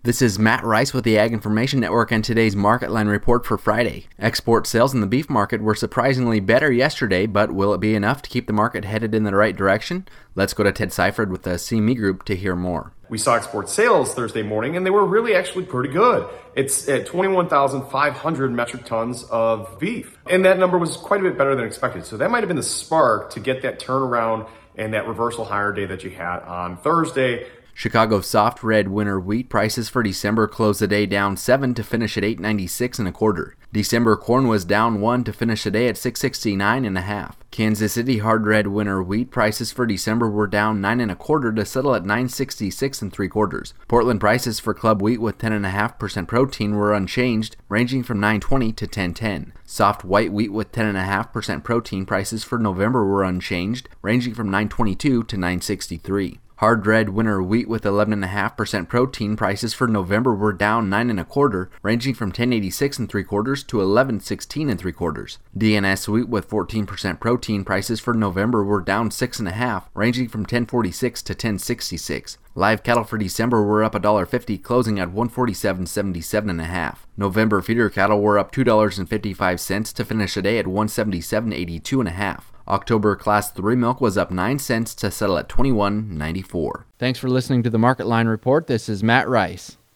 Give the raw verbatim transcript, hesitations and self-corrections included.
This is Matt Rice with the Ag Information Network and today's Market Line report for Friday. Export sales in the beef market were surprisingly better yesterday, but will it be enough to keep the market headed in the right direction? Let's go to Ted Seifert with the C M E Group to hear more. We saw export sales Thursday morning, and they were really actually pretty good. It's at twenty-one thousand five hundred metric tons of beef, and that number was quite a bit better than expected. So that might have been the spark to get that turnaround and that reversal higher day that you had on Thursday. Chicago soft red winter wheat prices for December closed the day down seven to finish at eight ninety-six and a quarter. December corn was down one to finish the day at six sixty-nine and a half. Kansas City hard red winter wheat prices for December were down nine and a quarter to settle at nine sixty-six and three quarters. Portland prices for club wheat with ten and a half percent protein were unchanged, ranging from nine twenty to ten ten. Soft white wheat with ten and a half percent protein prices for November were unchanged, ranging from nine twenty-two to nine sixty-three. Hard red winter wheat with eleven and a half percent protein prices for November were down nine and a quarter, ranging from ten eighty-six and three quarters to eleven sixteen and three quarters. D N S wheat with fourteen percent protein prices for November were down six and a half, ranging from ten forty-six to ten sixty-six. Live cattle for December were up one dollar fifty, closing at one forty-seven seventy-seven and a half. November feeder cattle were up two dollars and fifty-five cents to finish the day at one seventy-seven eighty-two and a half. October Class three milk was up nine cents to settle at twenty-one ninety-four. Thanks for listening to the Market Line Report. This is Matt Rice.